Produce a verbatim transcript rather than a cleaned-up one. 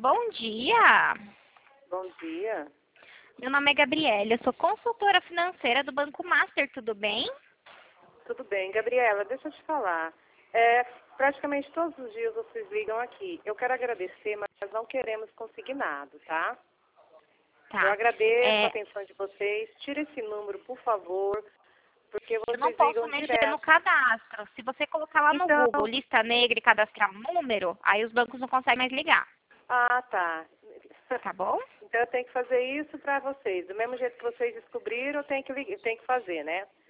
bom dia. Bom dia. Meu nome é Gabriela, eu sou consultora financeira do Banco Master, tudo bem? Tudo bem. Gabriela, deixa eu te falar. É, praticamente todos os dias vocês ligam aqui. Eu quero agradecer, mas nós não queremos consignado, tá? Tá. Eu agradeço a É, atenção de vocês. Tira esse número, por favor, porque eu não vocês posso ligam mexer no direto. cadastro. Se você colocar lá no Então, Google lista negra e cadastrar um número, aí os bancos não conseguem mais ligar, ah, tá. tá bom? Então eu tenho que fazer isso para vocês. Do mesmo jeito que vocês descobriram, eu tenho que, lig- tenho que fazer, né?